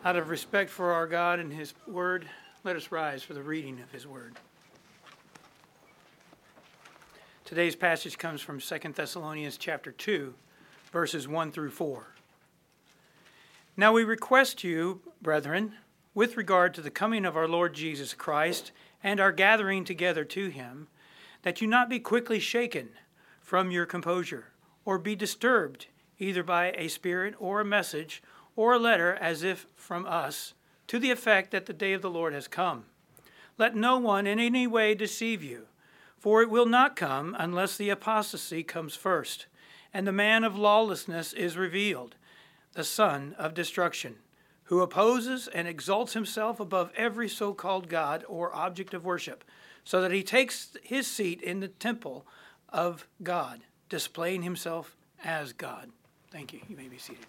Out of respect for our God and His Word, let us rise for the reading of His Word. Today's passage comes from 2 Thessalonians chapter 2, verses 1 through 4. Now we request you, brethren, with regard to the coming of our Lord Jesus Christ and our gathering together to Him, that you not be quickly shaken from your composure, or be disturbed either by a spirit or a message or a letter as if from us, to the effect that the day of the Lord has come. Let no one in any way deceive you, for it will not come unless the apostasy comes first, and the man of lawlessness is revealed, the son of destruction, who opposes and exalts himself above every so-called God or object of worship, so that he takes his seat in the temple of God, displaying himself as God. Thank you. You may be seated.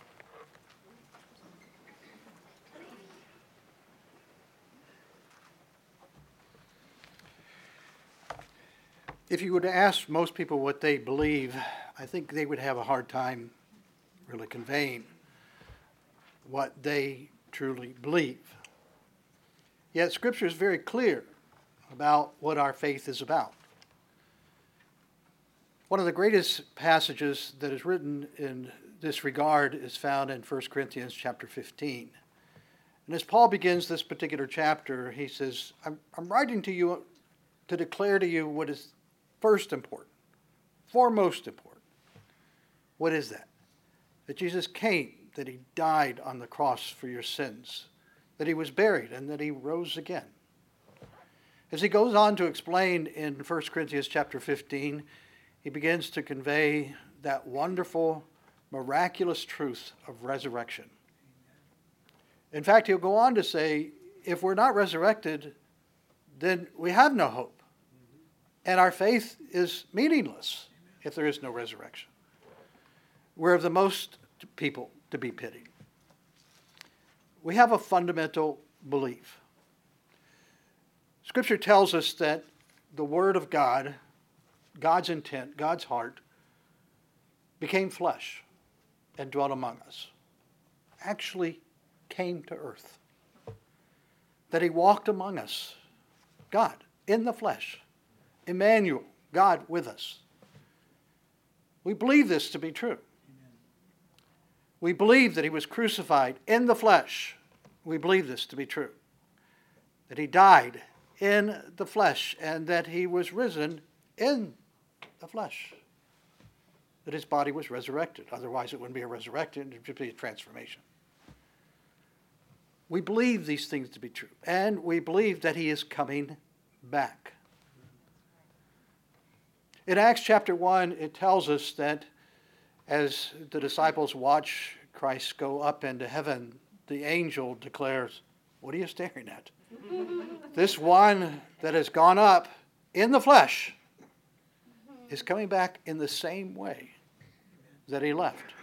If you were to ask most people what they believe, I think they would have a hard time really conveying what they truly believe. Yet Scripture is very clear about what our faith is about. One of the greatest passages that is written in this regard is found in 1 Corinthians chapter 15. And as Paul begins this particular chapter, he says, I'm writing to you to declare to you what is first important, foremost important. What is that? That Jesus came, that he died on the cross for your sins, that he was buried, and that he rose again. As he goes on to explain in 1 Corinthians chapter 15, he begins to convey that wonderful, miraculous truth of resurrection. In fact, he'll go on to say, if we're not resurrected, then we have no hope. And our faith is meaningless if there is no resurrection. We're of the most people to be pitied. We have a fundamental belief. Scripture tells us that the Word of God, God's intent, God's heart, became flesh and dwelt among us. Actually came to earth. That he walked among us, God, in the flesh. Emmanuel, God with us. We believe this to be true. Amen. We believe that he was crucified in the flesh. We believe this to be true. That he died in the flesh and that he was risen in the flesh. That his body was resurrected. Otherwise it wouldn't be a resurrection, it would be a transformation. We believe these things to be true. And we believe that he is coming back. In Acts chapter 1, it tells us that as the disciples watch Christ go up into heaven, the angel declares, what are you staring at? This one that has gone up in the flesh is coming back in the same way that he left.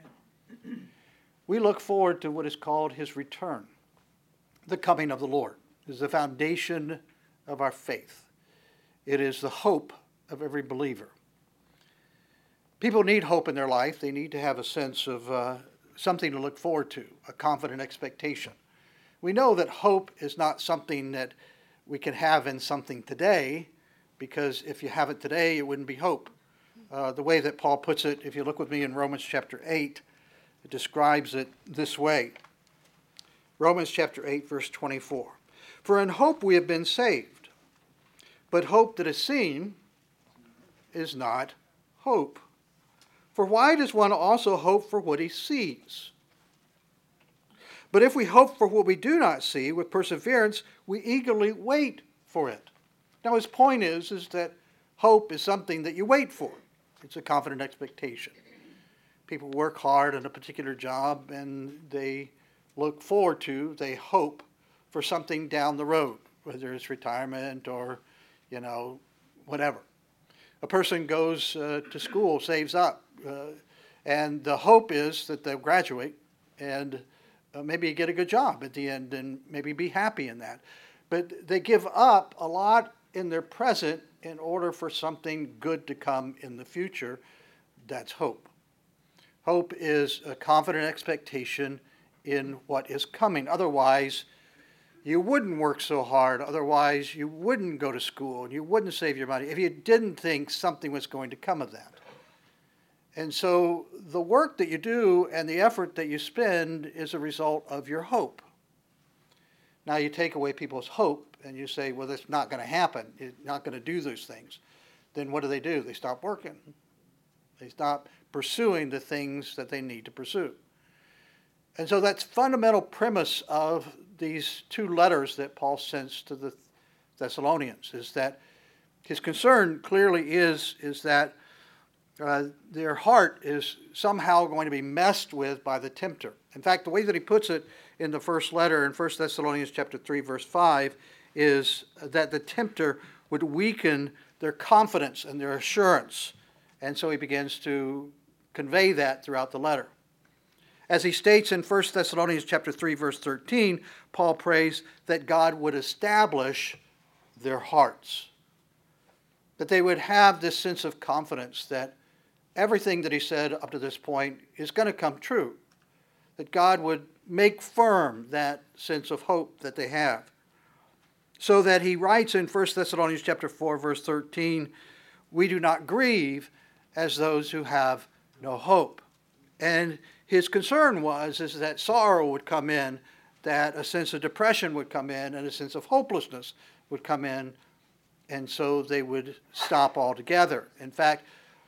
We look forward to what is called his return. The coming of the Lord is the foundation of our faith. It is the hope of every believer. People need hope in their life. They need to have a sense of something to look forward to, a confident expectation. We know that hope is not something that we can have in something today, because if you have it today, it wouldn't be hope. The way that Paul puts it, if you look with me in Romans chapter 8, it describes it this way. Romans chapter 8, verse 24. For in hope we have been saved, but hope that is seen is not hope. For why does one also hope for what he sees? But if we hope for what we do not see, with perseverance, we eagerly wait for it. Now his point is that hope is something that you wait for. It's a confident expectation. People work hard on a particular job and they look forward to, they hope for something down the road, whether it's retirement or, whatever. A person goes to school, saves up, and the hope is that they'll graduate and maybe get a good job at the end and maybe be happy in that. But they give up a lot in their present in order for something good to come in the future. That's hope. Hope is a confident expectation in what is coming. Otherwise, you wouldn't work so hard. Otherwise, you wouldn't go to school and you wouldn't save your money if you didn't think something was going to come of that. And so the work that you do and the effort that you spend is a result of your hope. Now you take away people's hope and you say, well, that's not going to happen. You're not going to do those things. Then what do? They stop working. They stop pursuing the things that they need to pursue. And so that's fundamental premise of these two letters that Paul sends to the Thessalonians, is that his concern clearly is that their heart is somehow going to be messed with by the tempter. In fact, the way that he puts it in the first letter in 1 Thessalonians chapter 3, verse 5, is that the tempter would weaken their confidence and their assurance. And so he begins to convey that throughout the letter. As he states in 1 Thessalonians chapter 3, verse 13, Paul prays that God would establish their hearts, that they would have this sense of confidence that everything that he said up to this point is going to come true, that God would make firm that sense of hope that they have. So that he writes in 1 Thessalonians chapter 4, verse 13, we do not grieve as those who have no hope. And his concern is that sorrow would come in, that a sense of depression would come in, and a sense of hopelessness would come in, and so they would stop altogether. In fact,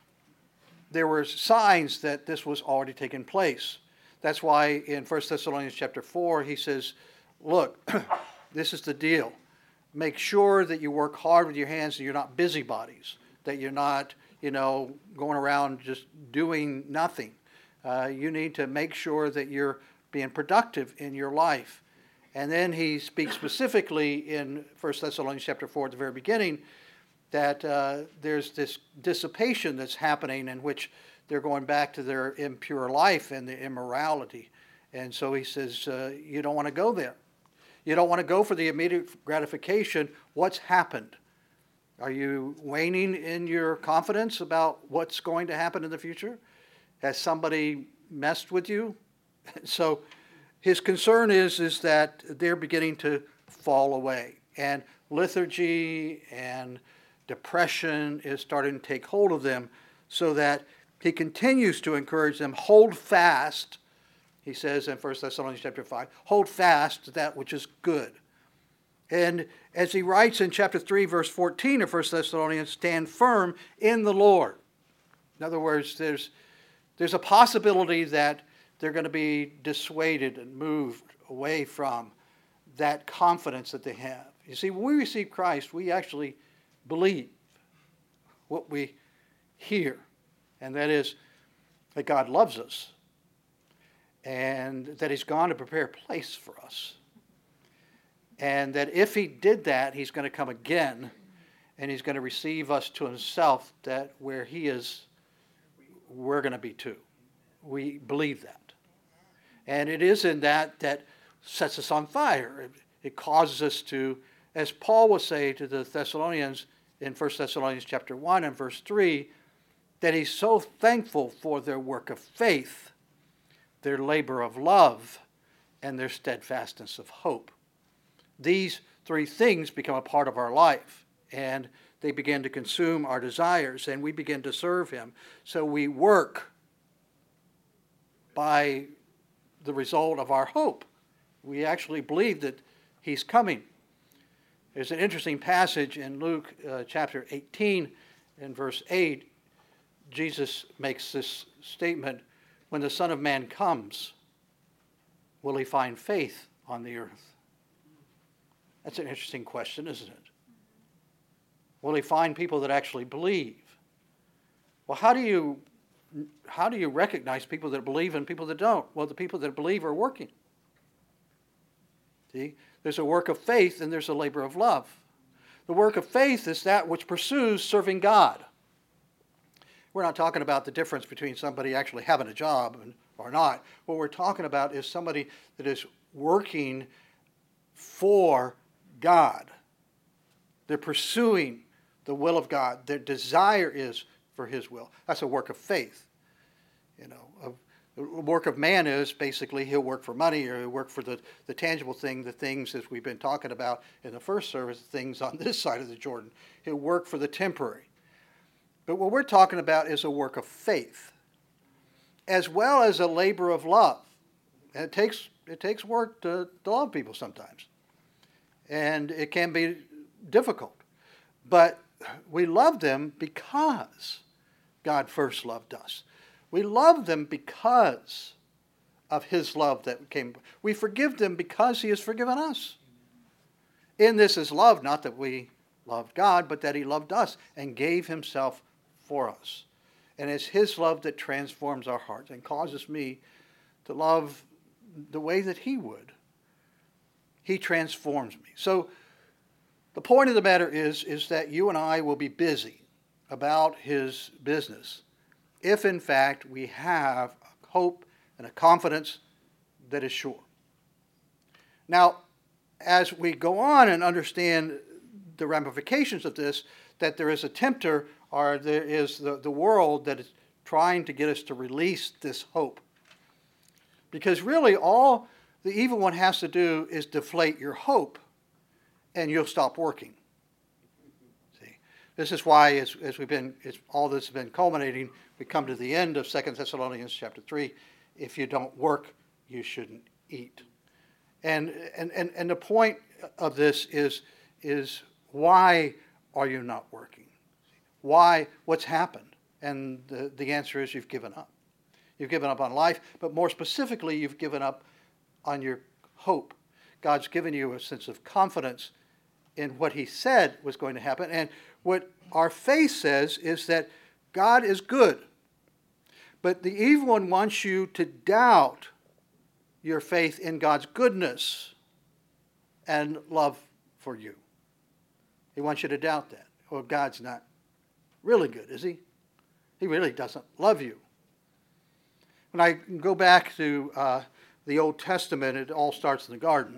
there were signs that this was already taking place. That's why in 1 Thessalonians chapter 4, he says, look, this is the deal. Make sure that you work hard with your hands and you're not busybodies, that you're not, going around just doing nothing. You need to make sure that you're being productive in your life. And then he speaks specifically in 1 Thessalonians chapter 4 at the very beginning that there's this dissipation that's happening in which they're going back to their impure life and the immorality. And so he says, you don't want to go there. You don't want to go for the immediate gratification. What's happened? Are you waning in your confidence about what's going to happen in the future? Has somebody messed with you? So his concern is that they're beginning to fall away. And lethargy and depression is starting to take hold of them, so that he continues to encourage them, hold fast. He says in 1 Thessalonians chapter 5, hold fast to that which is good. And as he writes in chapter 3, verse 14 of 1 Thessalonians, stand firm in the Lord. In other words, there's a possibility that they're going to be dissuaded and moved away from that confidence that they have. You see, when we receive Christ, we actually believe what we hear, and that is that God loves us and that he's gone to prepare a place for us. And that if he did that, he's going to come again and he's going to receive us to himself, that where he is, we're going to be too. We believe that. And it is in that sets us on fire. It causes us to, as Paul will say to the Thessalonians in 1 Thessalonians chapter 1 and verse 3, that he's so thankful for their work of faith, their labor of love, and their steadfastness of hope. These three things become a part of our life, and they begin to consume our desires, and we begin to serve him. So we work by the result of our hope. We actually believe that he's coming. There's an interesting passage in Luke chapter 18 and verse 8. Jesus makes this statement, when the Son of Man comes, will he find faith on the earth? That's an interesting question, isn't it? Will he find people that actually believe? Well, how do you recognize people that believe and people that don't? Well, the people that believe are working. See? There's a work of faith and there's a labor of love. The work of faith is that which pursues serving God. We're not talking about the difference between somebody actually having a job or not. What we're talking about is somebody that is working for God. They're pursuing the will of God. Their desire is for his will. That's a work of faith. The work of man is basically he'll work for money, or he'll work for the tangible thing, the things as we've been talking about in the first service, things on this side of the Jordan. He'll work for the temporary. But what we're talking about is a work of faith, as well as a labor of love. And it takes work to love people sometimes. And it can be difficult. But we love them because God first loved us. We love them because of his love that came. We forgive them because he has forgiven us. In this is love, not that we loved God, but that he loved us and gave himself for us. And it's his love that transforms our hearts and causes me to love the way that he would. He transforms me. So the point of the matter is that you and I will be busy about his business if in fact we have a hope and a confidence that is sure. Now, as we go on and understand the ramifications of this, that there is a tempter, or there is the world that is trying to get us to release this hope. Because really all the evil one has to do is deflate your hope, and you'll stop working. See, this is why, as all this has been culminating, we come to the end of 2 Thessalonians chapter 3. If you don't work, you shouldn't eat. And the point of this is why are you not working? Why? What's happened? And the answer is you've given up. You've given up on life, but more specifically, you've given up on your hope. God's given you a sense of confidence in what he said was going to happen. And what our faith says is that God is good. But the evil one wants you to doubt your faith in God's goodness and love for you. He wants you to doubt that. Well, God's not really good, is he? He really doesn't love you. When I go back to the Old Testament, it all starts in the garden.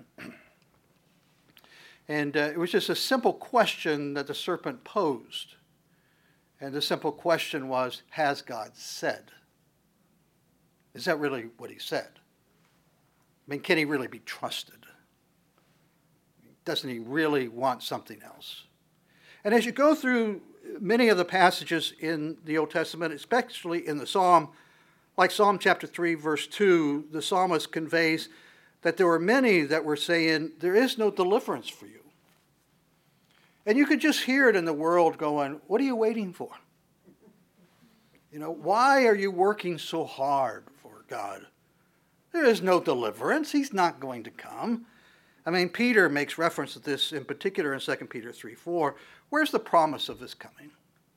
And it was just a simple question that the serpent posed. And the simple question was, has God said? Is that really what he said? I mean, can he really be trusted? Doesn't he really want something else? And as you go through many of the passages in the Old Testament, especially in the Psalm, like Psalm chapter 3, verse 2, the psalmist conveys that there were many that were saying, there is no deliverance for you. And you could just hear it in the world going, what are you waiting for? You know, why are you working so hard for God? There is no deliverance. He's not going to come. I mean, Peter makes reference to this in particular in 2 Peter 3:4. Where's the promise of his coming?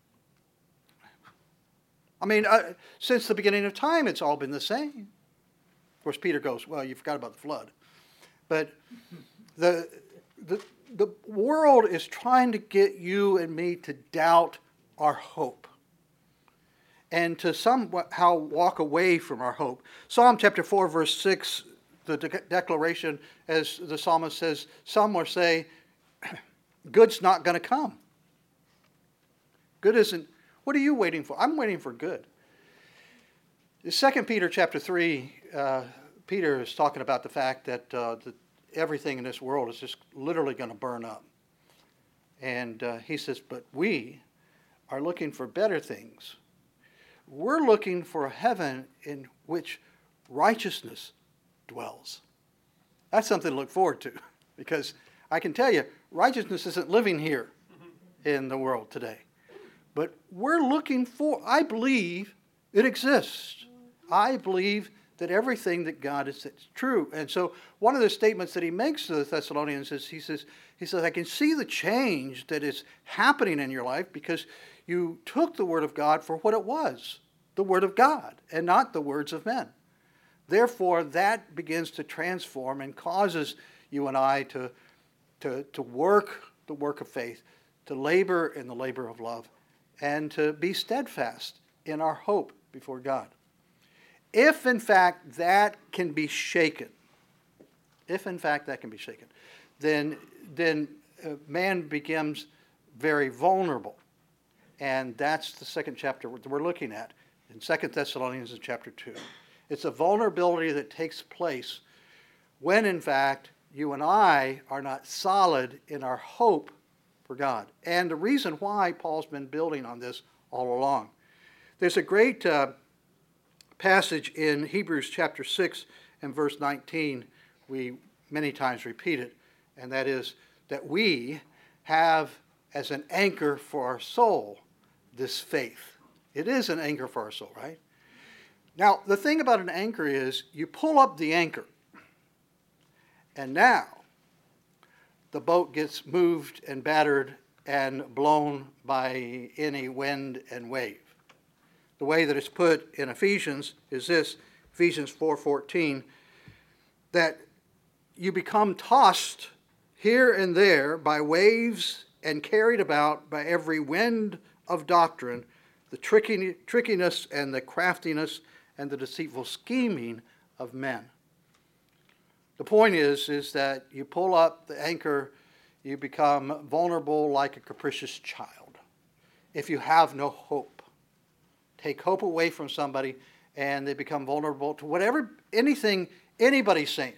I mean, since the beginning of time, it's all been the same. Of course, Peter goes, well, you forgot about the flood. But the world is trying to get you and me to doubt our hope and to somehow walk away from our hope. Psalm chapter 4, verse 6, the declaration, as the psalmist says, some will say, good's not going to come. Good isn't. What are you waiting for? I'm waiting for good. In 2 Peter chapter 3, Peter is talking about the fact that everything in this world is just literally going to burn up. And he says, but we are looking for better things. We're looking for a heaven in which righteousness dwells. That's something to look forward to, because I can tell you, righteousness isn't living here in the world today. But we're looking for, I believe it exists. I believe that everything that God has said is true. And so one of the statements that he makes to the Thessalonians is, he says, I can see the change that is happening in your life because you took the Word of God for what it was, the Word of God, and not the words of men. Therefore, that begins to transform and causes you and I to work the work of faith, to labor in the labor of love, and to be steadfast in our hope before God. If, in fact, that can be shaken, then man becomes very vulnerable. And that's the second chapter we're looking at in 2 Thessalonians chapter 2. It's a vulnerability that takes place when, in fact, you and I are not solid in our hope for God. And the reason why Paul's been building on this all along. There's a great passage in Hebrews chapter 6 and verse 19. We many times repeat it, and that is that we have as an anchor for our soul this faith. It is an anchor for our soul, right? Now, the thing about an anchor is you pull up the anchor, and now the boat gets moved and battered and blown by any wind and wave. The way that it's put in Ephesians is this, Ephesians 4:14, that you become tossed here and there by waves and carried about by every wind of doctrine, the trickiness and the craftiness and the deceitful scheming of men. The point is that you pull up the anchor, you become vulnerable like a capricious child. If you have no hope, take hope away from somebody and they become vulnerable to anything anybody's saying.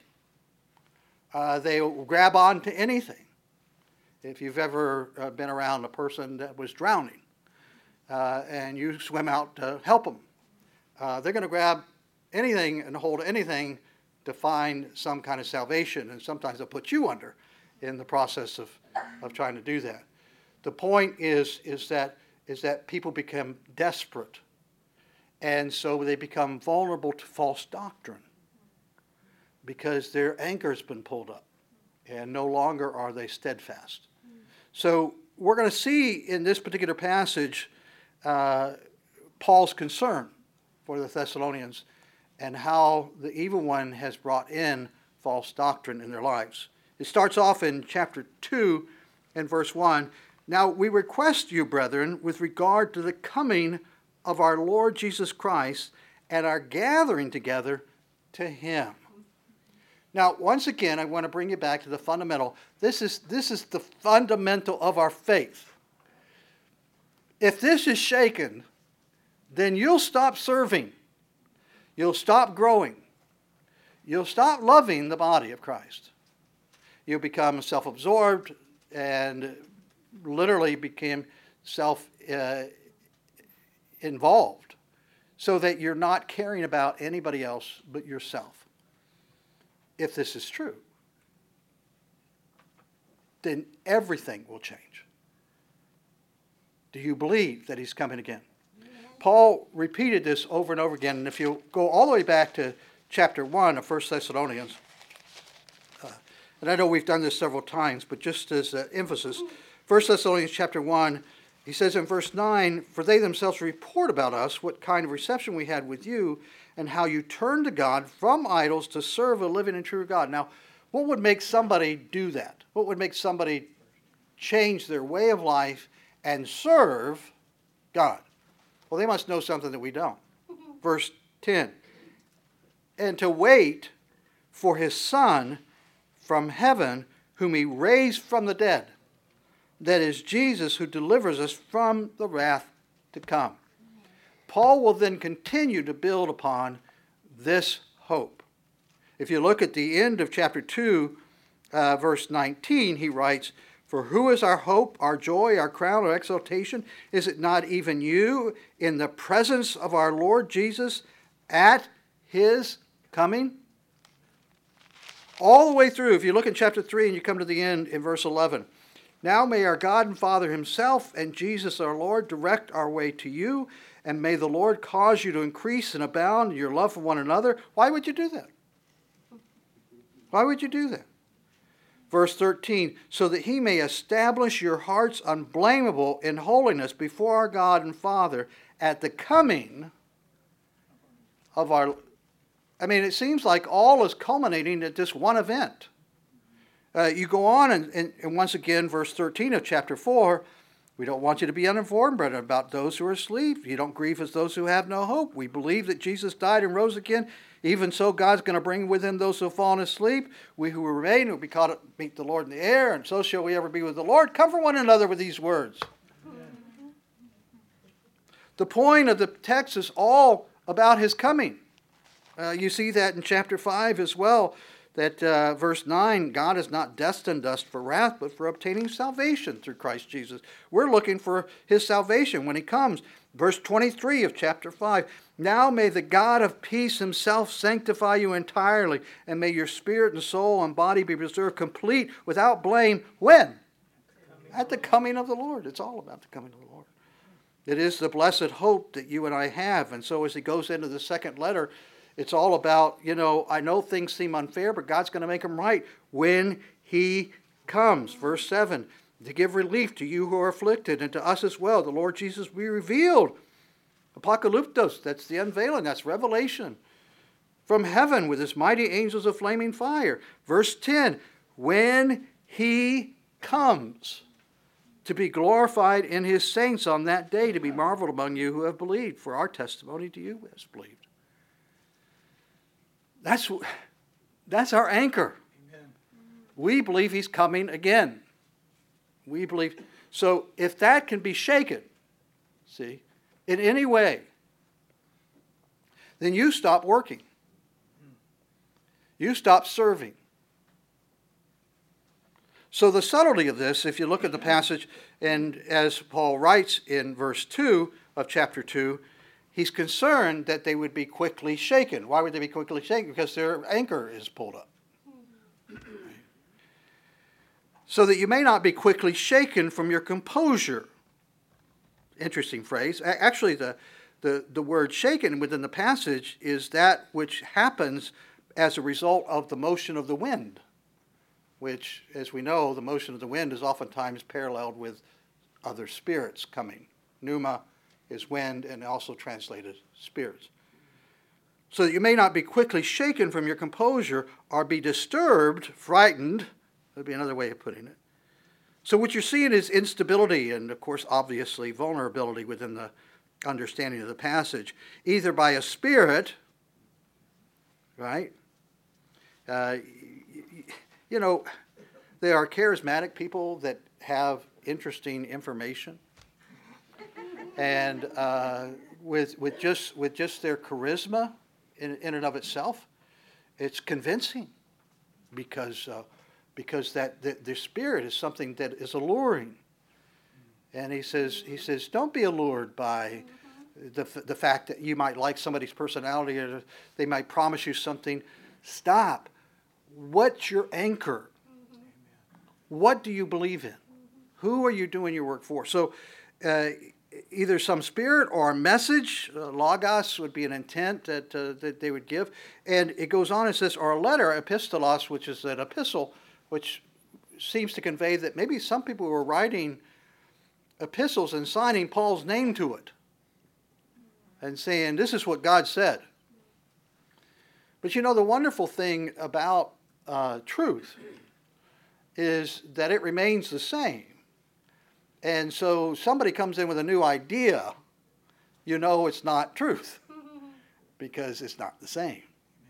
They will grab on to anything. If you've ever been around a person that was drowning and you swim out to help them, they're going to grab anything and hold anything to find some kind of salvation, and sometimes they'll put you under in the process of trying to do that. The point is that people become desperate, and so they become vulnerable to false doctrine because their anchor's been pulled up, and no longer are they steadfast. So we're going to see in this particular passage Paul's concern for the Thessalonians and how the evil one has brought in false doctrine in their lives. It starts off in chapter 2 and verse 1. Now we request you, brethren, with regard to the coming of our Lord Jesus Christ and our gathering together to him. Now, once again, I want to bring you back to the fundamental. This is the fundamental of our faith. If this is shaken, then you'll stop serving. You'll stop growing. You'll stop loving the body of Christ. You'll become self-absorbed and literally become self-involved so that you're not caring about anybody else but yourself. If this is true, then everything will change. Do you believe that he's coming again? Paul repeated this over and over again, and if you go all the way back to chapter 1 of 1 Thessalonians, and I know we've done this several times, but just as emphasis, 1 Thessalonians chapter 1, he says in verse 9, "For they themselves report about us what kind of reception we had with you, and how you turned to God from idols to serve a living and true God." Now, what would make somebody do that? What would make somebody change their way of life and serve God? Well, they must know something that we don't. Verse 10, "And to wait for his Son from heaven, whom he raised from the dead, that is Jesus, who delivers us from the wrath to come." Paul will then continue to build upon this hope. If you look at the end of chapter 2, verse 19, he writes, "For who is our hope, our joy, our crown, our exaltation? Is it not even you in the presence of our Lord Jesus at his coming?" All the way through, if you look in chapter 3 and you come to the end in verse 11, "Now may our God and Father himself and Jesus our Lord direct our way to you, and may the Lord cause you to increase and abound in your love for one another." Why would you do that? Why would you do that? Verse 13, "So that he may establish your hearts unblameable in holiness before our God and Father at the coming of our..." I mean, it seems like all is culminating at this one event. You go on, and once again, verse 13 of chapter 4, "We don't want you to be uninformed, brethren, about those who are asleep. You don't grieve as those who have no hope. We believe that Jesus died and rose again. Even so, God's going to bring with him those who have fallen asleep. We who remain will be caught up, meet the Lord in the air, and so shall we ever be with the Lord. Comfort one another with these words." The point of the text is all about his coming. You see that in chapter 5 as well, that verse 9, God has not destined us for wrath, but for obtaining salvation through Christ Jesus. We're looking for his salvation when he comes. Verse 23 of chapter 5, now may the God of peace himself sanctify you entirely, and may your spirit and soul and body be preserved complete without blame. When? At the coming of the Lord. It's all about the coming of the Lord. It is the blessed hope that you and I have. And so as he goes into the second letter, it's all about, I know things seem unfair, but God's going to make them right when he comes. Verse 7, to give relief to you who are afflicted, and to us as well. The Lord Jesus will be revealed. Apocalyptos, that's the unveiling, that's revelation. From heaven with his mighty angels of flaming fire. Verse 10, when he comes to be glorified in his saints on that day, to be marveled among you who have believed, for our testimony to you has believed. That's our anchor. Amen. We believe he's coming again. We believe. So if that can be shaken, see, in any way, then you stop working. You stop serving. So the subtlety of this, if you look at the passage, and as Paul writes in verse 2 of chapter 2, he's concerned that they would be quickly shaken. Why would they be quickly shaken? Because their anchor is pulled up. So that you may not be quickly shaken from your composure. Interesting phrase. Actually, the word shaken within the passage is that which happens as a result of the motion of the wind, which, as we know, the motion of the wind is oftentimes paralleled with other spirits coming. Pneuma is wind, and also translated spirits. So that you may not be quickly shaken from your composure or be disturbed, frightened. That would be another way of putting it. So what you're seeing is instability and, of course, obviously vulnerability within the understanding of the passage, either by a spirit, right? There are charismatic people that have interesting information. And with just their charisma in and of itself, it's convincing because the spirit is something that is alluring. And he says, don't be allured by the fact that you might like somebody's personality or they might promise you something. Stop. What's your anchor? What do you believe in? Who are you doing your work for? So either some spirit or a message, logos would be an intent that they would give. And it goes on and says, or a letter, epistolos, which is an epistle, which seems to convey that maybe some people were writing epistles and signing Paul's name to it and saying, this is what God said. But the wonderful thing about truth is that it remains the same. And so somebody comes in with a new idea, it's not truth because it's not the same.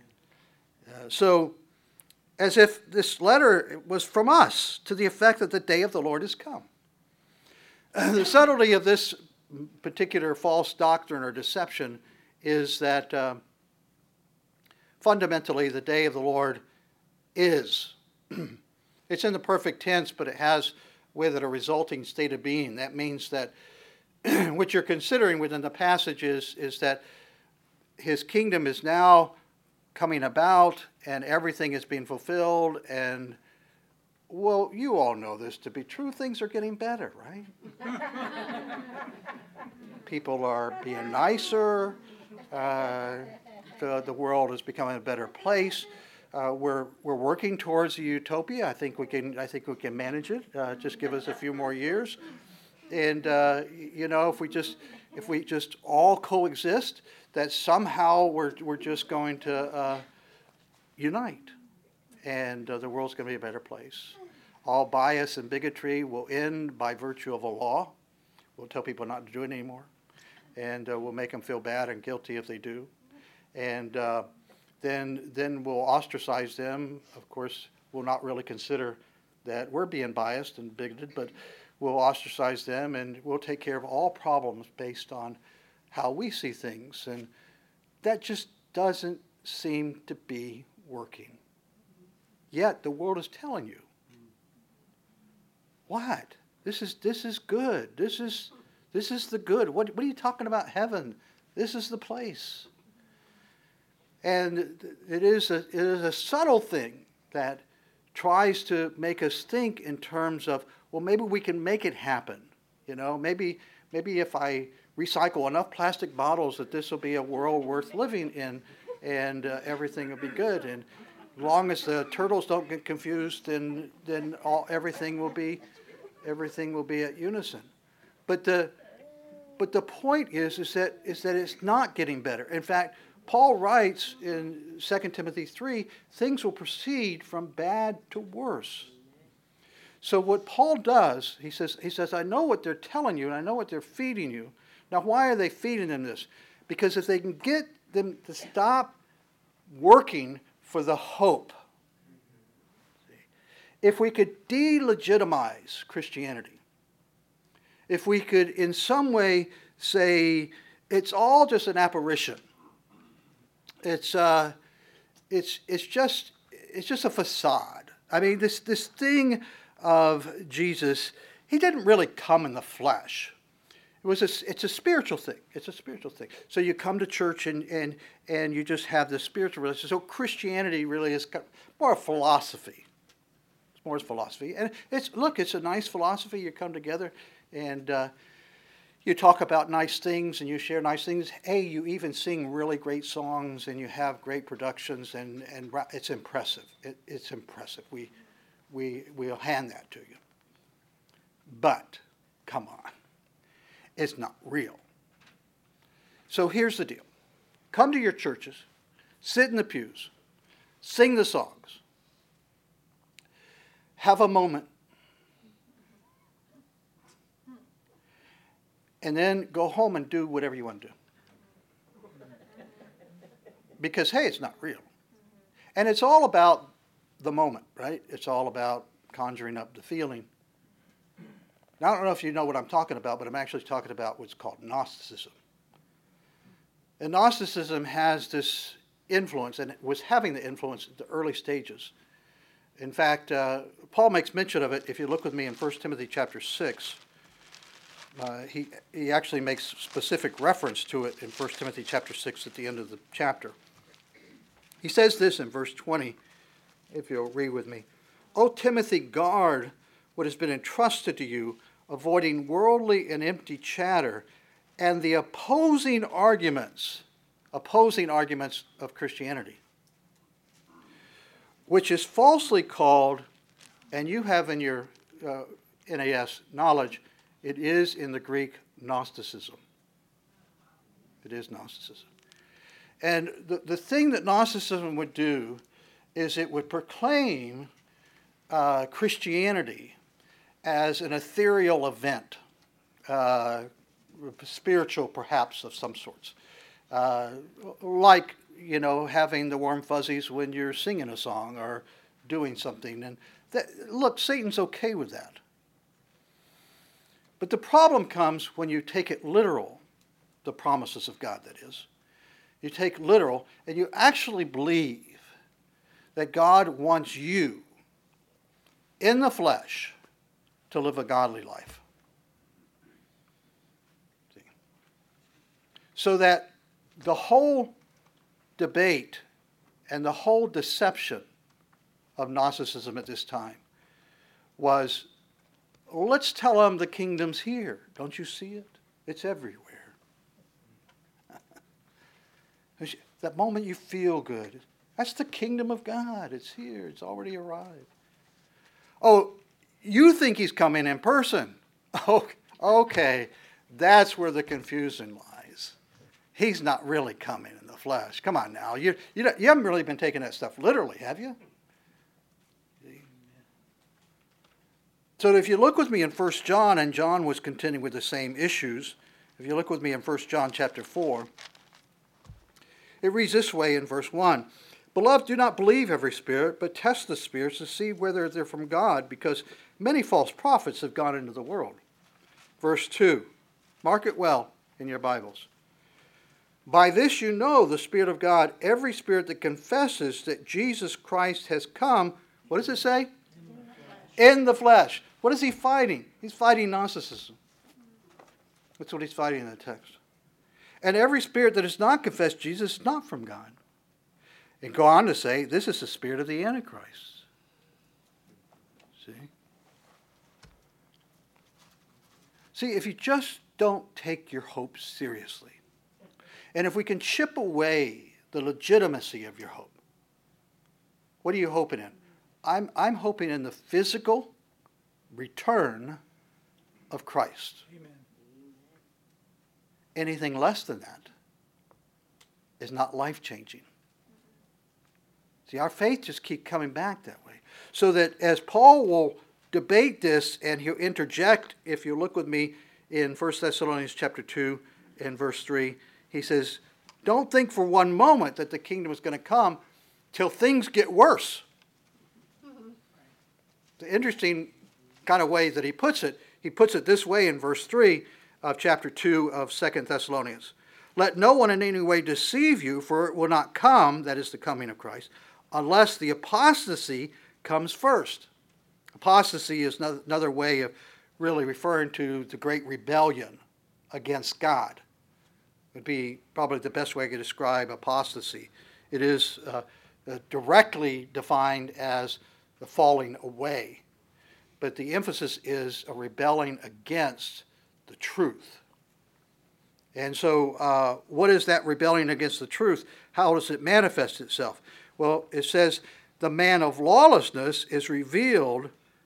So as if this letter was from us to the effect that the day of the Lord has come. The subtlety of this particular false doctrine or deception is that fundamentally the day of the Lord is. It's in the perfect tense, but it has with it a resulting state of being. That means that what you're considering within the passage is that his kingdom is now coming about and everything is being fulfilled. And, well, you all know this to be true. Things are getting better, right? People are being nicer. The world is becoming a better place. We're working towards a utopia. I think we can manage it. Just give us a few more years, and if we just all coexist, that somehow we're just going to unite, and the world's going to be a better place. All bias and bigotry will end by virtue of a law. We'll tell people not to do it anymore, and we'll make them feel bad and guilty if they do, and. Then we'll ostracize them. Of course, we'll not really consider that we're being biased and bigoted, but we'll ostracize them and we'll take care of all problems based on how we see things. And that just doesn't seem to be working. Yet the world is telling you, what? This is good. This is the good. What are you talking about heaven? This is the place. And it is a subtle thing that tries to make us think in terms of, well, maybe we can make it happen. Maybe if I recycle enough plastic bottles that this will be a world worth living in, and everything will be good. And as long as the turtles don't get confused, then everything will be at unison. But the point is that it's not getting better. In fact, Paul writes in 2 Timothy 3, things will proceed from bad to worse. So what Paul does, he says, I know what they're telling you, and I know what they're feeding you. Now, why are they feeding them this? Because if they can get them to stop working for the hope, if we could delegitimize Christianity, if we could in some way say it's all just an apparition, it's just a facade. I mean, this thing of Jesus, he didn't really come in the flesh. It's a spiritual thing. It's a spiritual thing. So you come to church and you just have this spiritual relationship. So Christianity really is more a philosophy. It's more philosophy. And it's a nice philosophy. You come together and you talk about nice things and you share nice things. Hey, you even sing really great songs and you have great productions and it's impressive. It's impressive. We'll hand that to you. But, come on. It's not real. So here's the deal. Come to your churches, sit in the pews, sing the songs, have a moment, and then go home and do whatever you want to do. Because, hey, it's not real. And it's all about the moment, right? It's all about conjuring up the feeling. Now, I don't know if you know what I'm talking about, but I'm actually talking about what's called Gnosticism. And Gnosticism has this influence, and it was having the influence at the early stages. In fact, Paul makes mention of it. If you look with me in 1 Timothy chapter 6, he actually makes specific reference to it in 1 Timothy chapter 6 at the end of the chapter. He says this in verse 20, if you'll read with me. O Timothy, guard what has been entrusted to you, avoiding worldly and empty chatter and the opposing arguments of Christianity, which is falsely called, and you have in your NAS knowledge, it is in the Greek Gnosticism. It is Gnosticism. And the thing that Gnosticism would do is it would proclaim Christianity as an ethereal event, spiritual perhaps of some sorts. Like, having the warm fuzzies when you're singing a song or doing something. And look, Satan's okay with that. But the problem comes when you take it literal, the promises of God, that is. You take literal and you actually believe that God wants you in the flesh to live a godly life. See? So that the whole debate and the whole deception of Gnosticism at this time was, let's tell them the kingdom's here. Don't you see it? It's everywhere. That moment you feel good, that's the kingdom of God. It's here. It's already arrived. Oh, you think he's coming in person. Okay, that's where the confusion lies. He's not really coming in the flesh. Come on now. You haven't really been taking that stuff literally, have you? So if you look with me in 1 John, and John was contending with the same issues, if you look with me in 1 John chapter 4, it reads this way in verse 1. Beloved, do not believe every spirit, but test the spirits to see whether they're from God, because many false prophets have gone into the world. Verse 2. Mark it well in your Bibles. By this you know the Spirit of God. Every spirit that confesses that Jesus Christ has come, what does it say? In the flesh. What is he fighting? He's fighting Gnosticism. That's what he's fighting in the text. And every spirit that does not confess Jesus is not from God. And go on to say, this is the spirit of the Antichrist. See? See, if you just don't take your hope seriously, and if we can chip away the legitimacy of your hope, what are you hoping in? I'm hoping in the physical return of Christ. Amen. Anything less than that is not life-changing. See, our faith just keeps coming back that way. So that as Paul will debate this, and he'll interject, if you look with me in 1 Thessalonians chapter 2 and verse 3, he says, don't think for one moment that the kingdom is going to come till things get worse. The interesting kind of way that he puts it this way in verse 3 of chapter 2 of 2 Thessalonians. Let no one in any way deceive you, for it will not come, that is the coming of Christ, unless the apostasy comes first. Apostasy is another way of really referring to the great rebellion against God. Would be probably the best way to describe apostasy. It is directly defined as the falling away. But the emphasis is a rebelling against the truth. And so what is that rebellion against the truth? How does it manifest itself? Well, it says the man of lawlessness is revealed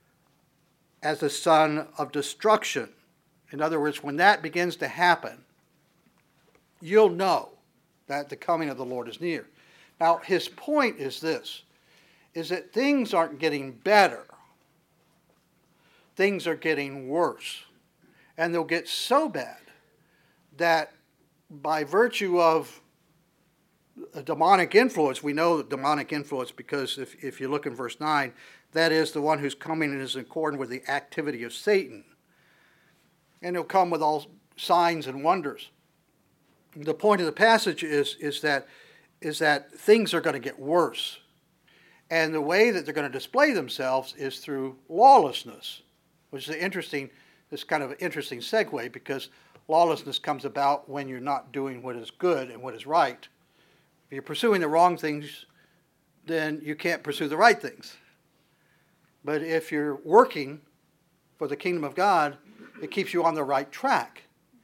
as the son of destruction. In other words, when that begins to happen, you'll know that the coming of the Lord is near. Now, his point is this, is that things aren't getting better. Things are getting worse. And they'll get so bad that by virtue of a demonic influence, we know that demonic influence because if you look in verse 9, that is the one who's coming and is in accordance with the activity of Satan. And he'll come with all signs and wonders. The point of the passage is that things are going to get worse. And the way that they're going to display themselves is through lawlessness, which is this kind of interesting segue, because lawlessness comes about when you're not doing what is good and what is right. If you're pursuing the wrong things, then you can't pursue the right things. But if you're working for the kingdom of God, it keeps you on the right track.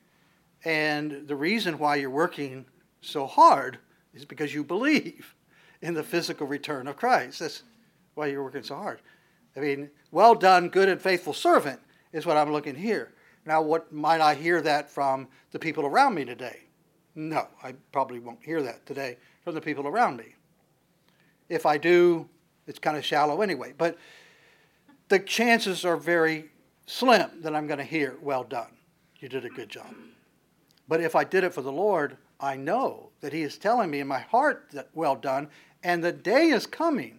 And the reason why you're working so hard is because you believe in the physical return of Christ. That's why you're working so hard. I mean, well done, good and faithful servant is what I'm looking here. Now, what might I hear that from the people around me today? No, I probably won't hear that today from the people around me. If I do, it's kind of shallow anyway. But the chances are very slim that I'm going to hear, well done, you did a good job. But if I did it for the Lord, I know that he is telling me in my heart that well done, and the day is coming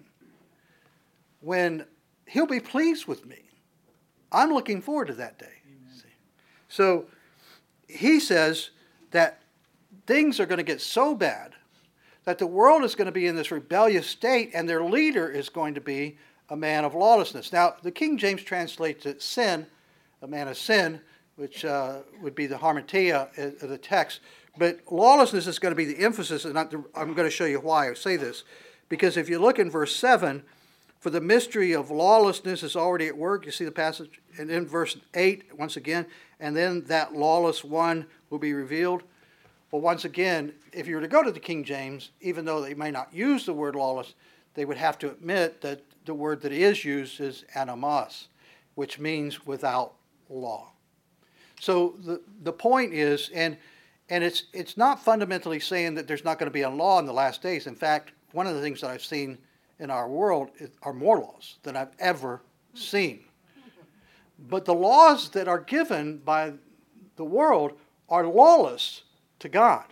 when he'll be pleased with me. I'm looking forward to that day. So he says that things are going to get so bad that the world is going to be in this rebellious state, and their leader is going to be a man of lawlessness. Now, the King James translates it sin, a man of sin, which would be the harmatia of the text. But lawlessness is going to be the emphasis, and I'm going to show you why I say this. Because if you look in verse 7, for the mystery of lawlessness is already at work. You see the passage? And in verse 8, once again, and then that lawless one will be revealed. Well, once again, if you were to go to the King James, even though they may not use the word lawless, they would have to admit that the word that is used is anamos, which means without law. So the point is, and it's not fundamentally saying that there's not going to be a law in the last days. In fact, one of the things that I've seen in our world are more laws than I've ever seen. But the laws that are given by the world are lawless to God.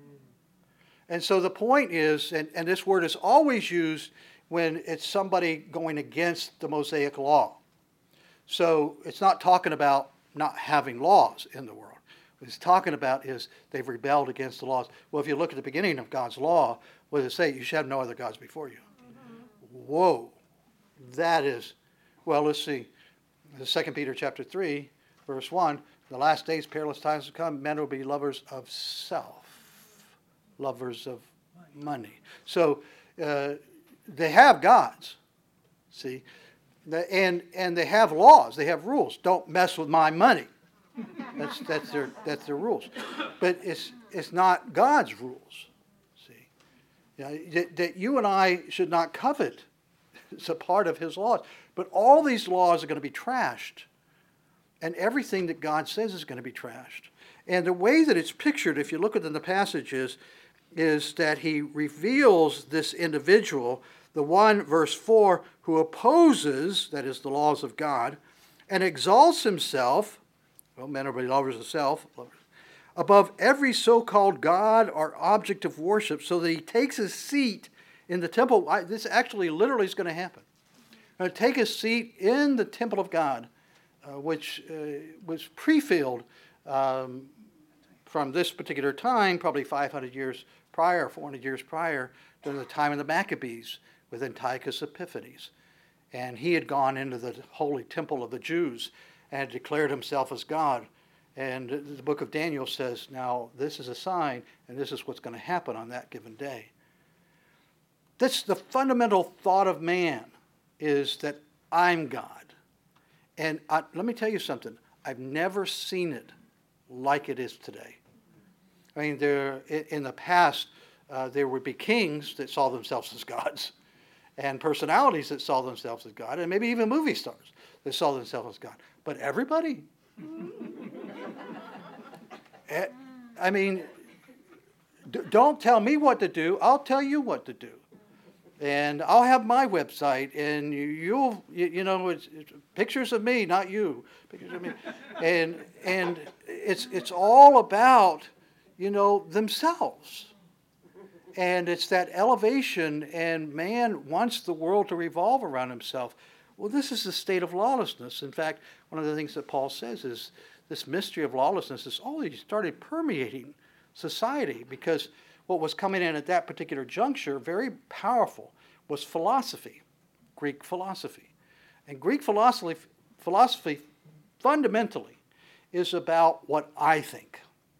And so the point is, and this word is always used when it's somebody going against the Mosaic law. So it's not talking about not having laws in the world. he's talking about is they've rebelled against the laws. Well, if you look at the beginning of God's law, what does it say? You shall have no other gods before you. Whoa. That is, well, let's see. The 2 Peter chapter 3, verse 1, the last days, perilous times will come. Men will be lovers of self, lovers of money. So they have gods, see, and they have laws. They have rules. Don't mess with my money. That's their rules. But it's not God's rules. See, that you and I should not covet. It's a part of His laws. But all these laws are going to be trashed. And everything that God says is going to be trashed. And the way that it's pictured, if you look at the passages, is that He reveals this individual, the one, verse 4, who opposes, that is, the laws of God, and exalts himself, well, men are lovers of self, above every so-called God or object of worship, so that he takes his seat in the temple. This actually literally is going to happen. Going to take his seat in the temple of God, which was pre-filled from this particular time, probably 500 years prior, 400 years prior, during the time of the Maccabees with Antiochus Epiphanes. And he had gone into the holy temple of the Jews and had declared himself as God. And the book of Daniel says, now this is a sign, and this is what's going to happen on that given day. That's the fundamental thought of man, is that I'm God. And let me tell you something. I've never seen it like it is today. I mean, in the past, there would be kings that saw themselves as gods, and personalities that saw themselves as God, and maybe even movie stars that saw themselves as God. But everybody? I mean, don't tell me what to do. I'll tell you what to do. And I'll have my website, and you'll it's pictures of me, not you, pictures of me, and it's all about themselves, and it's that elevation. And man wants the world to revolve around himself. Well, this is the state of lawlessness. In fact, one of the things that Paul says is this mystery of lawlessness has already started permeating society, because what was coming in at that particular juncture, very powerful, was philosophy, Greek philosophy. And Greek philosophy fundamentally is about what I think.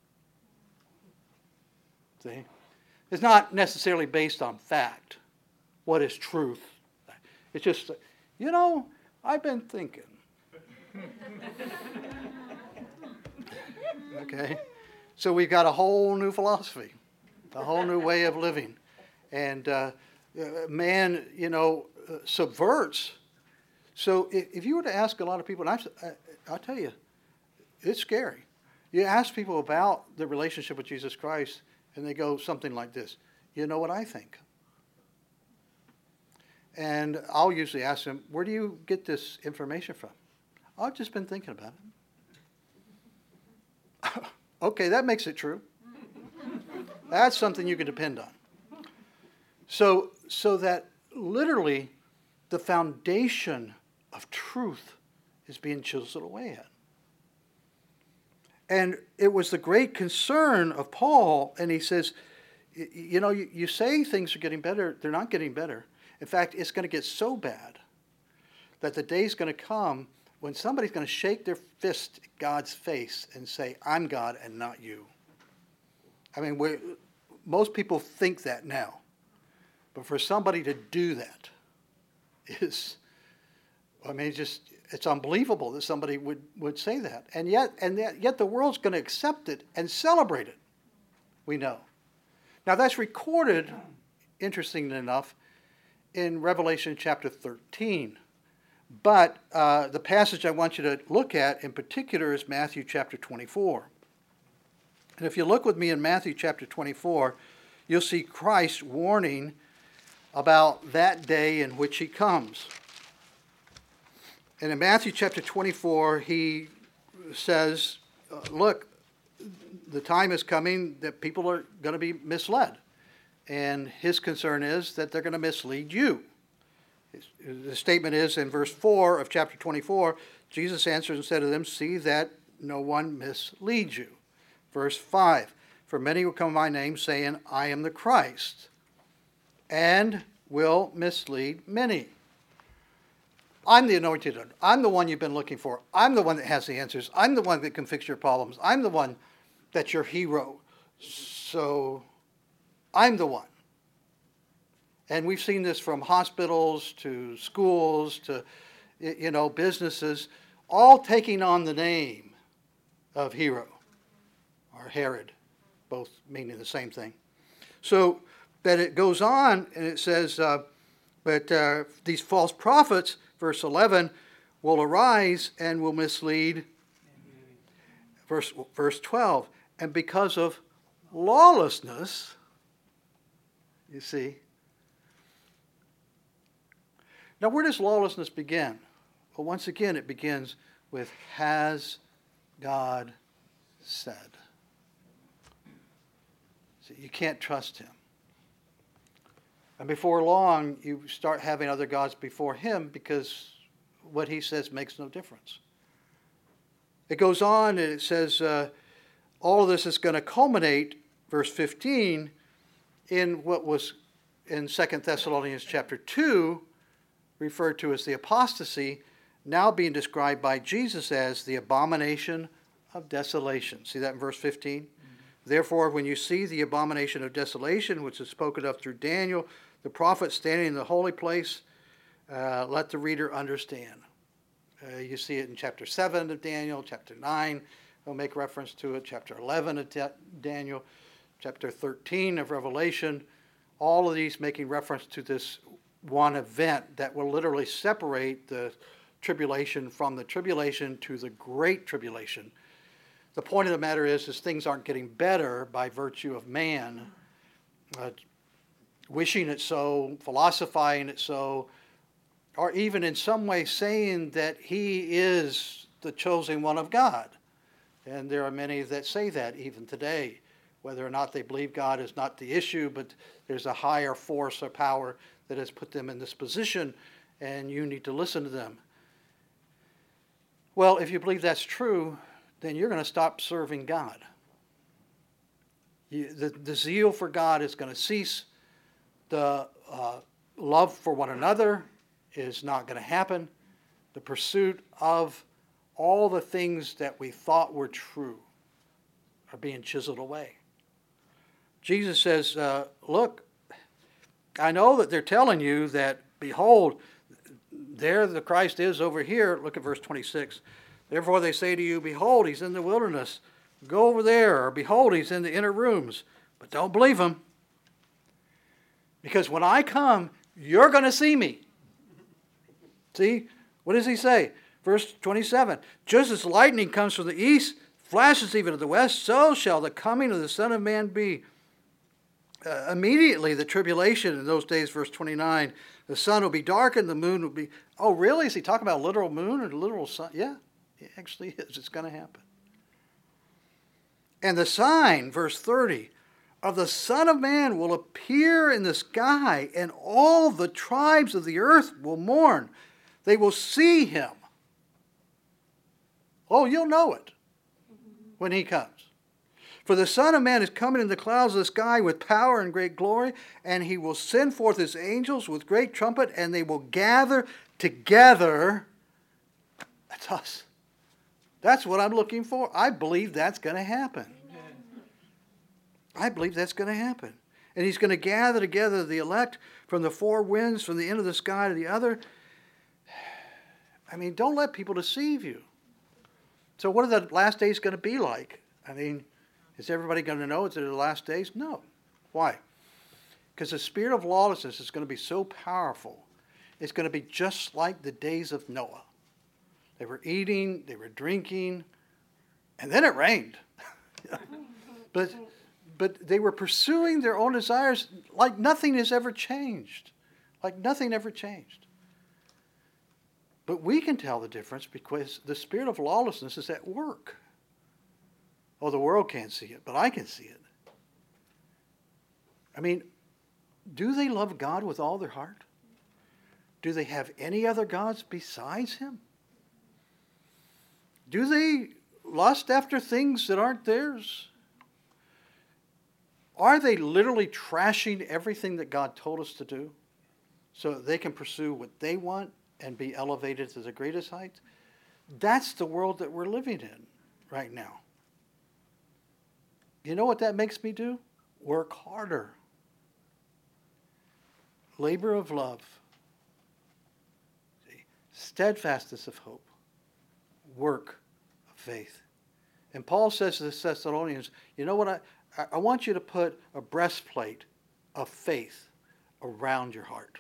See? It's not necessarily based on fact. What is truth? It's just, I've been thinking. Okay? So we've got a whole new philosophy. A whole new way of living. And man, subverts. So if you were to ask a lot of people, and I'll tell you, it's scary. You ask people about their relationship with Jesus Christ, and they go something like this: you know what I think? And I'll usually ask them, where do you get this information from? I've just been thinking about it. Okay, that makes it true. That's something you can depend on. So that literally the foundation of truth is being chiseled away at. And it was the great concern of Paul, and he says, you say things are getting better. They're not getting better. In fact, it's going to get so bad that the day's going to come when somebody's going to shake their fist at God's face and say, I'm God and not you. I mean, most people think that now. But for somebody to do that is, it's unbelievable that somebody would say that. And yet the world's going to accept it and celebrate it. We know. Now that's recorded, interestingly enough, in Revelation chapter 13. But the passage I want you to look at in particular is Matthew chapter 24. And if you look with me in Matthew chapter 24, you'll see Christ warning about that day in which he comes. And in Matthew chapter 24, he says, look, the time is coming that people are going to be misled. And his concern is that they're going to mislead you. The statement is in verse 4 of chapter 24, Jesus answered and said to them, see that no one misleads you. Verse 5, for many will come in my name, saying, I am the Christ, and will mislead many. I'm the anointed one. I'm the one you've been looking for. I'm the one that has the answers. I'm the one that can fix your problems. I'm the one that's your hero. So I'm the one. And we've seen this from hospitals to schools to, businesses, all taking on the name of hero or Herod, both meaning the same thing. So that it goes on and it says, but these false prophets, verse 11, will arise and will mislead. Verse 12, and because of lawlessness, you see. Now, where does lawlessness begin? Well, once again, it begins with, has God said? So you can't trust him. And before long, you start having other gods before him because what he says makes no difference. It goes on and it says, all of this is going to culminate, verse 15, in what was in 2 Thessalonians chapter 2, referred to as the apostasy, now being described by Jesus as the abomination of desolation. See that in verse 15? Mm-hmm. Therefore, when you see the abomination of desolation, which is spoken of through Daniel, the prophet standing in the holy place, let the reader understand. You see it in chapter 7 of Daniel, chapter 9, will make reference to it, chapter 11 of Daniel, chapter 13 of Revelation, all of these making reference to this one event that will literally separate the tribulation from the tribulation to the great tribulation. The point of the matter is things aren't getting better by virtue of man wishing it so, philosophizing it so, or even in some way saying that he is the chosen one of God. And there are many that say that even today. Whether or not they believe God is not the issue, but there's a higher force or power that has put them in this position, and you need to listen to them. Well, if you believe that's true, then you're going to stop serving God. The zeal for God is going to cease. The love for one another is not going to happen. The pursuit of all the things that we thought were true are being chiseled away. Jesus says, look, I know that they're telling you that, behold, there the Christ is over here. Look at verse 26. Therefore they say to you, behold, he's in the wilderness. Go over there. Or behold, he's in the inner rooms. But don't believe him. Because when I come, you're going to see me. See? What does he say? Verse 27. Just as lightning comes from the east, flashes even to the west, so shall the coming of the Son of Man be. Immediately the tribulation in those days, verse 29, the sun will be darkened, the moon will be... Oh, really? Is he talking about a literal moon or a literal sun? Yeah, it actually is. It's going to happen. And the sign, verse 30, of the Son of Man will appear in the sky, and all the tribes of the earth will mourn. They will see him. Oh, you'll know it when he comes. For the Son of Man is coming in the clouds of the sky with power and great glory, and he will send forth his angels with great trumpet, and they will gather together. That's us. That's what I'm looking for. I believe that's going to happen. I believe that's going to happen. And he's going to gather together the elect from the four winds, from the end of the sky to the other. I mean, don't let people deceive you. So what are the last days going to be like? I mean, is everybody going to know it's the last days? No. Why? Because the spirit of lawlessness is going to be so powerful. It's going to be just like the days of Noah. They were eating, they were drinking, and then it rained. But they were pursuing their own desires like nothing has ever changed. Like nothing ever changed. But we can tell the difference because the spirit of lawlessness is at work. Oh, the world can't see it, but I can see it. I mean, do they love God with all their heart? Do they have any other gods besides him? Do they lust after things that aren't theirs? Are they literally trashing everything that God told us to do so that they can pursue what they want and be elevated to the greatest heights? That's the world that we're living in right now. You know what that makes me do? Work harder. Labor of love. Steadfastness of hope. Work of faith. And Paul says to the Thessalonians, you know what? I want you to put a breastplate of faith around your heart.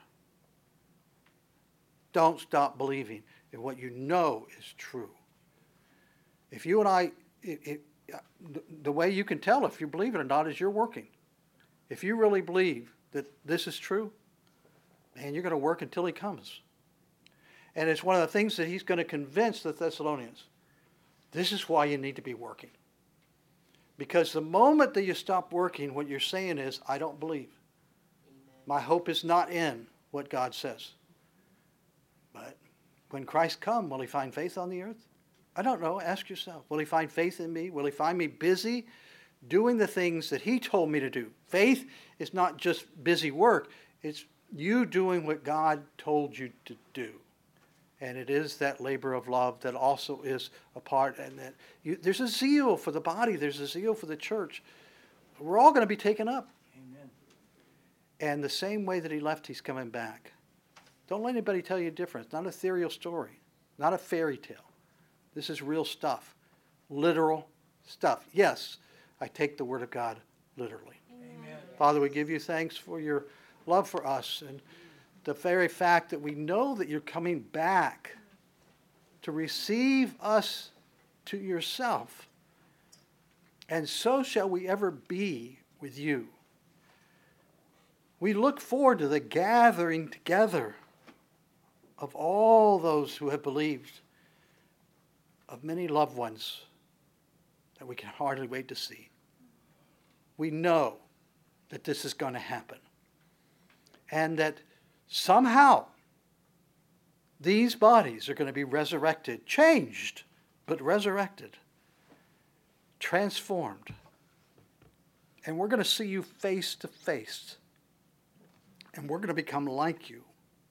Don't stop believing in what you know is true. If you and I, the way you can tell if you believe it or not is you're working. If you really believe that this is true, man, you're going to work until he comes. And it's one of the things that he's going to convince the Thessalonians. This is why you need to be working. Because the moment that you stop working, what you're saying is, I don't believe. My hope is not in what God says. But when Christ comes, will he find faith on the earth? I don't know. Ask yourself. Will he find faith in me? Will he find me busy doing the things that he told me to do? Faith is not just busy work. It's you doing what God told you to do. And it is that labor of love that also is a part. And that there's a zeal for the body. There's a zeal for the church. We're all going to be taken up. Amen. And the same way that he left, he's coming back. Don't let anybody tell you different. It's not an ethereal story. Not a fairy tale. This is real stuff. Literal stuff. Yes, I take the word of God literally. Amen. Father, we give you thanks for your love for us and the very fact that we know that you're coming back to receive us to yourself. And so shall we ever be with you. We look forward to the gathering together of all those who have believed, of many loved ones that we can hardly wait to see. We know that this is going to happen. And that somehow these bodies are going to be resurrected, changed, but resurrected, transformed. And we're going to see you face to face. And we're going to become like you.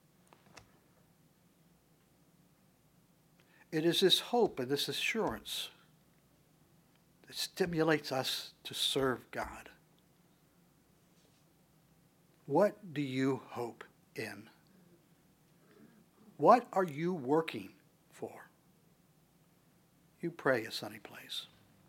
It is this hope and this assurance that stimulates us to serve God. What do you hope in? What are you working for? You pray a sunny place.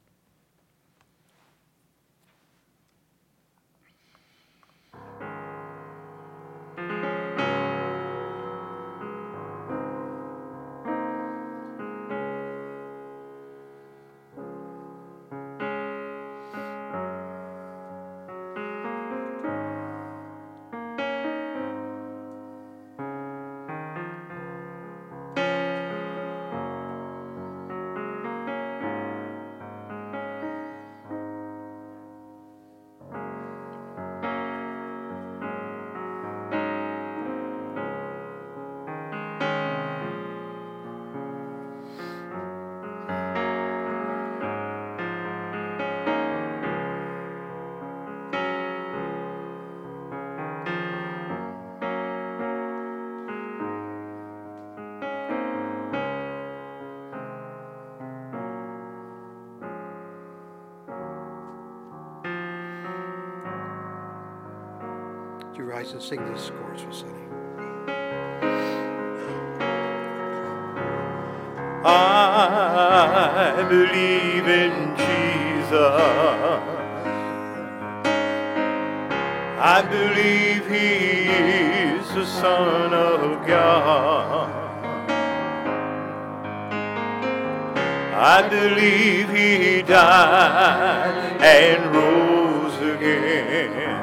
You rise and sing this chorus with Sonny. I believe in Jesus. I believe he is the Son of God. I believe he died and rose again.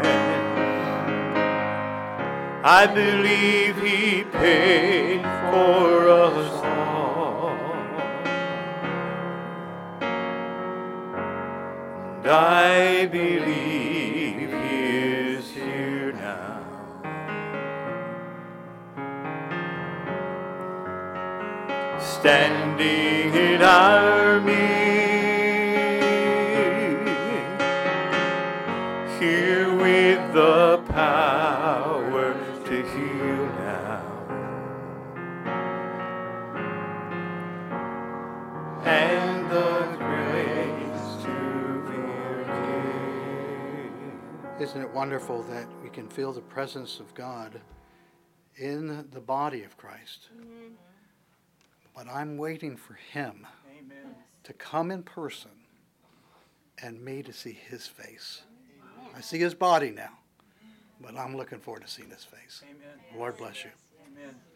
I believe he paid for us all. And I believe he is here now. Standing in our midst, here and the grace to forgive. Isn't it wonderful that we can feel the presence of God in the body of Christ? But I'm waiting for him to come in person and me to see his face. I see his body now, but I'm looking forward to seeing his face. Amen. The Lord bless you. Amen.